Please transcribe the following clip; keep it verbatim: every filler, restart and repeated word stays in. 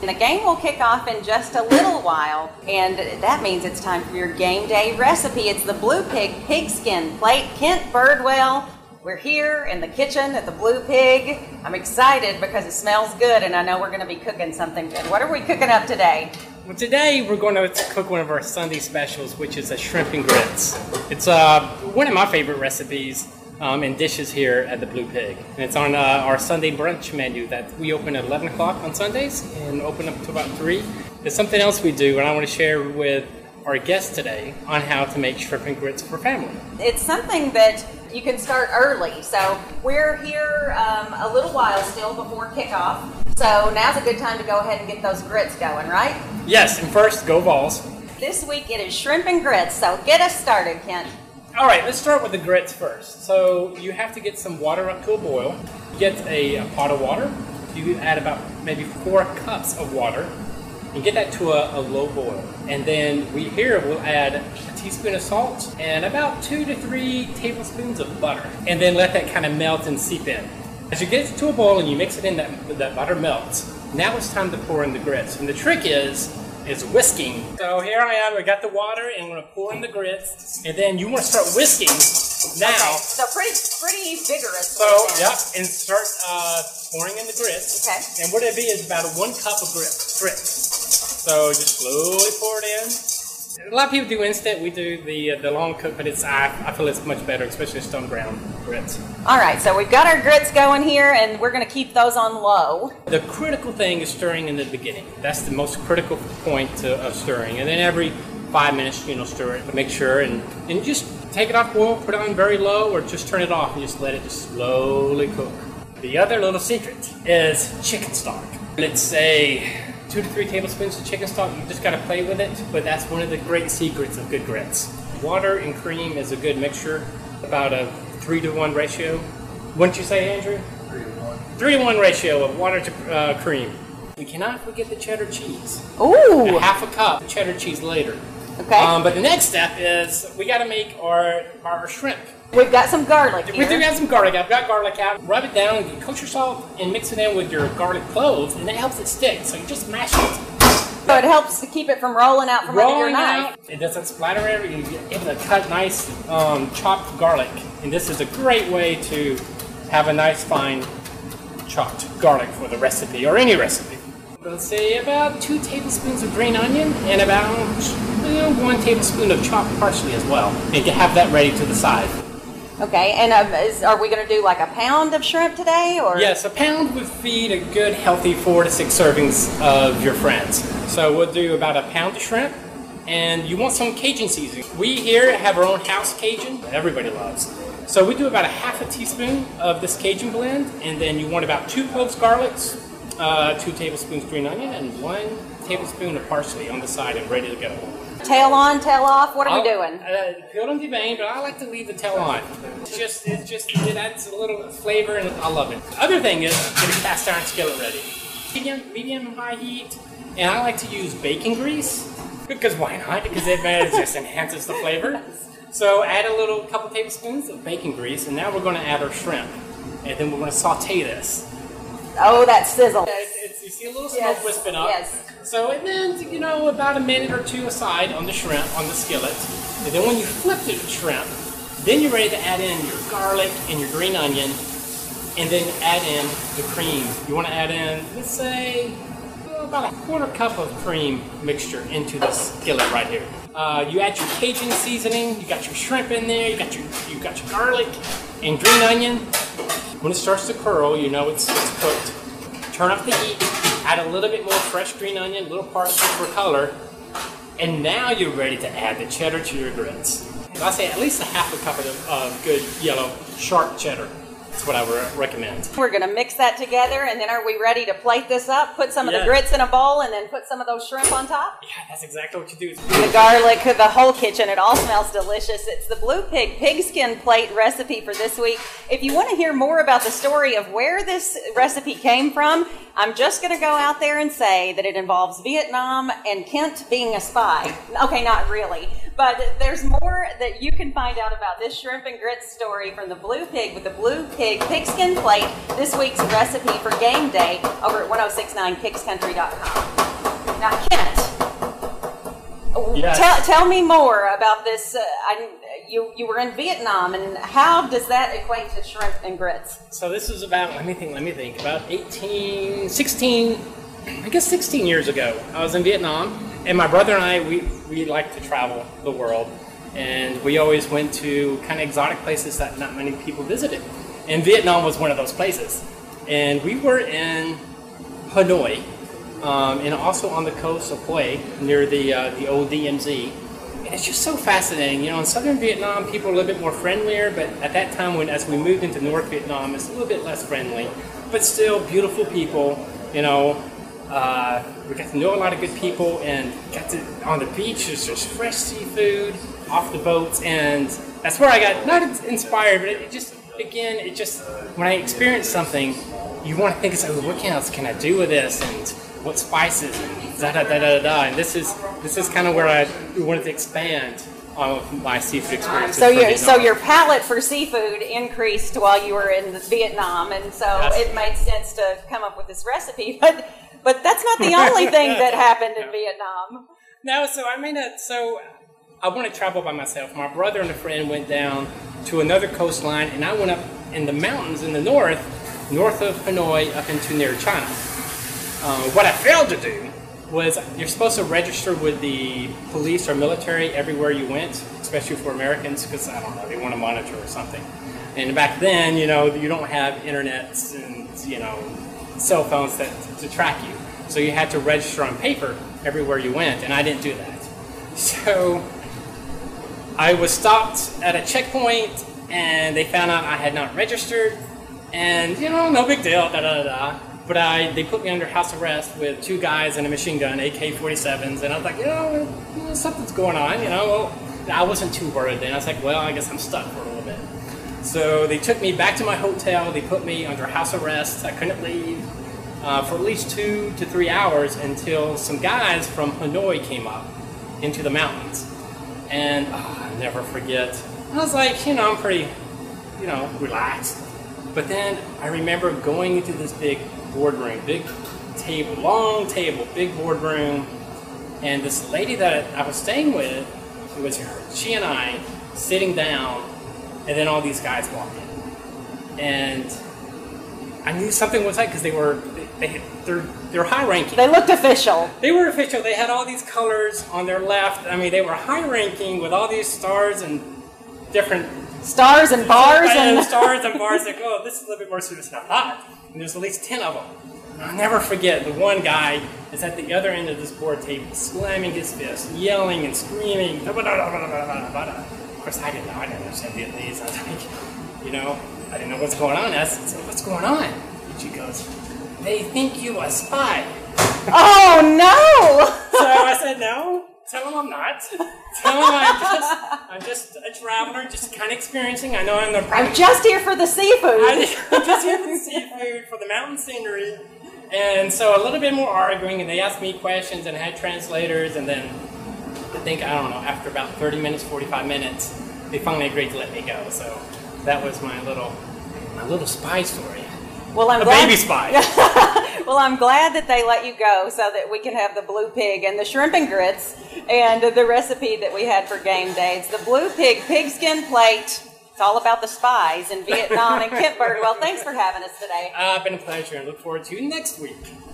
And the game will kick off in just a little while, and that means it's time for your game day recipe. It's the Blue Pig Pigskin Plate. Kent Birdwell, we're here in the kitchen at the Blue Pig. I'm excited because it smells good, and I know we're going to be cooking something good. What are we cooking up today? Well, today we're going to cook one of our Sunday specials, which is a shrimp and grits. It's uh, one of my favorite recipes um, and dishes here at the Blue Pig. And it's on uh, our Sunday brunch menu that we open at eleven o'clock on Sundays and open up to about three. There's something else we do, and I want to share with our guests today on how to make shrimp and grits for family. It's something that you can start early. So we're here um, a little while still before kickoff. So now's a good time to go ahead and get those grits going, right? Yes, and first, go Vols. This week it is shrimp and grits, so get us started, Kent. All right, let's start with the grits first. So you have to get some water up to a boil. You get a, a pot of water. You add about maybe four cups of water and get that to a, a low boil. And then we here will add a teaspoon of salt and about two to three tablespoons of butter. And then let that kind of melt and seep in. As you get it to a boil and you mix it in, that, that butter melts. Now it's time to pour in the grits. And the trick is, is whisking. So here I am, I got the water and I'm gonna pour in the grits. And then you wanna start whisking now. Okay, so pretty pretty vigorous. So, yep, and start uh, pouring in the grits. Okay. And what it'd be is about a one cup of grits. grits. So just slowly pour it in. A lot of people do instant. We do the uh, the long cook, but it's I, I feel it's much better, especially stone ground grits. All right, so we've got our grits going here, and we're going to keep those on low. The critical thing is stirring in the beginning. That's the most critical point to, of stirring, and then every five minutes, you know, stir it, make sure, and and just take it off boil, put it on very low, or just turn it off and just let it just slowly cook. The other little secret is chicken stock. It's a two to three tablespoons of chicken stock. You just got to play with it, but that's one of the great secrets of good grits. Water and cream is a good mixture, about a three to one ratio. Wouldn't you say, Andrew? Three to one. Three to one ratio of water to uh, cream. We cannot forget the cheddar cheese. Ooh. A half a cup of cheddar cheese later. Okay. Um, but the next step is we got to make our our shrimp. We've got some garlic here. We do have some garlic. I've got garlic out. Rub it down, get kosher salt, and mix it in with your garlic cloves, and it helps it stick. So you just mash it. So it helps to keep it from rolling out from under your Rolling knife. out, it doesn't splatter everything. You're able to cut nice um, chopped garlic, and this is a great way to have a nice fine chopped garlic for the recipe or any recipe. Let's say about two tablespoons of green onion and about you know, one tablespoon of chopped parsley as well, and you can have that ready to the side. Okay, and um, is, are we going to do like a pound of shrimp today, or? Yes, a pound would feed a good, healthy four to six servings of your friends. So we'll do about a pound of shrimp, and you want some Cajun seasoning. We here have our own house Cajun that everybody loves. So we do about a half a teaspoon of this Cajun blend, and then you want about two cloves garlics, uh, two tablespoons green onion, and one tablespoon of parsley on the side and ready to go. Tail on, tail off, what are I'll, we doing? Uh, peel on the vein, but I like to leave the tail on. It's just, it's just, it adds a little flavor, and I love it. The other thing is get a cast iron skillet ready. Medium, medium high heat, and I like to use bacon grease because why not? Because it just enhances the flavor. So add a little couple tablespoons of bacon grease, and now we're going to add our shrimp, and then we're going to saute this. Oh, that sizzle. It's, it's, you see a little smoke Yes, wisping up. yes. So and then, you know, about a minute or two aside on the shrimp, on the skillet. And then when you flip the shrimp, then you're ready to add in your garlic and your green onion, and then add in the cream. You want to add in, let's say, about a quarter cup of cream mixture into the skillet right here. Uh, you add your Cajun seasoning, you got your shrimp in there, you got your you got your garlic and green onion. When it starts to curl, you know it's, it's cooked. Turn up the heat, add a little bit more fresh green onion, a little parsley for color, and now you're ready to add the cheddar to your grits. I say at least a half a cup of uh, good yellow, sharp cheddar. That's what I would recommend. We're going to mix that together, and then are we ready to plate this up? Put some of Yeah. the grits in a bowl, and then put some of those shrimp on top? Yeah, that's exactly what you do. The garlic, the whole kitchen, it all smells delicious. It's the Blue Pig Pigskin Plate recipe for this week. If you want to hear more about the story of where this recipe came from, I'm just going to go out there and say that it involves Vietnam and Kent being a spy. Okay, not really. But there's more that you can find out about this shrimp and grits story from the Blue Pig with the Blue Pig Pig Pigskin Plate, this week's recipe for game day over at ten sixty-nine kicks country dot com. Now, Kent, Yes. tell, tell me more about this. Uh, I, you, you were in Vietnam, and how does that equate to shrimp and grits? So this is about, let me think, let me think, about eighteen, sixteen, I guess sixteen years ago. I was in Vietnam, and my brother and I, we, we like to travel the world, and we always went to kind of exotic places that not many people visited. And Vietnam was one of those places. And we were in Hanoi, um, and also on the coast of Hue, near the, uh, the old D M Z. And it's just so fascinating. You know, in southern Vietnam, people are a little bit more friendlier, but at that time, when as we moved into North Vietnam, it's a little bit less friendly, but still beautiful people. You know, uh, we got to know a lot of good people, and got to on the beach. There's just fresh seafood off the boats, and that's where I got not inspired, but it, it just again, it just when I experience something, you want to think, so what else can I do with this, and what spices, and da da da da da. And this is this is kind of where I wanted to expand on my seafood experience. So your so your palate for seafood increased while you were in Vietnam, and so Yes. it made sense to come up with this recipe. But but that's not the only thing that happened in No. Vietnam. No, so I made a so I want to travel by myself. My brother and a friend went down to another coastline, and I went up in the mountains in the north, north of Hanoi, up into near China. Uh, what I failed to do was you're supposed to register with the police or military everywhere you went, especially for Americans, because I don't know, they want to monitor or something. And back then, you know, you don't have internets and, you know, cell phones that to track you. So you had to register on paper everywhere you went, and I didn't do that. So I was stopped at a checkpoint, and they found out I had not registered, and, you know, no big deal, da da da da. But I, they put me under house arrest with two guys and a machine gun, A K forty-sevens, and I was like, you know, you know, something's going on, you know. Well, I wasn't too worried then. I was like, well, I guess I'm stuck for a little bit. So they took me back to my hotel. They put me under house arrest. I couldn't leave uh, for at least two to three hours until some guys from Hanoi came up into the mountains. And oh, I'll never forget. I was like, you know, I'm pretty, you know, relaxed. But then I remember going into this big boardroom, big table, long table, big boardroom, and this lady that I was staying with, it was her, she and I sitting down, and then all these guys walked in. And I knew something was like, because they were, they, they, they're, they're high ranking. They looked official. They were official. They had all these colors on their left. I mean, they were high ranking with all these stars and different Stars and bars and and stars and bars. Like, oh, this is a little bit more serious than I thought. And there's at least ten of them. And I'll never forget, the one guy is at the other end of this board table, slamming his fist, yelling and screaming. Of course, I didn't know. I didn't understand Vietnamese. I was like, you know, I didn't know what's going on. I said, what's going on? And she goes, they think you a spy. Oh no! So I said, no. Tell them I'm not. Tell them I'm just, I'm just a traveler, just kind of experiencing. I know I'm the. I'm just here for the seafood. I'm just here for the seafood, for the mountain scenery, and so a little bit more arguing. And they asked me questions, and I had translators. And then I think I don't know. After about thirty minutes, forty-five minutes, they finally agreed to let me go. So that was my little, my little spy story. Well, I'm a glad, baby spy. Well, I'm glad that they let you go so that we can have the blue pig and the shrimp and grits and the recipe that we had for game day. It's the blue pig pigskin plate. It's all about the spies in Vietnam and Kent Birdwell. Thanks for having us today. Uh, been a pleasure, and look forward to next week.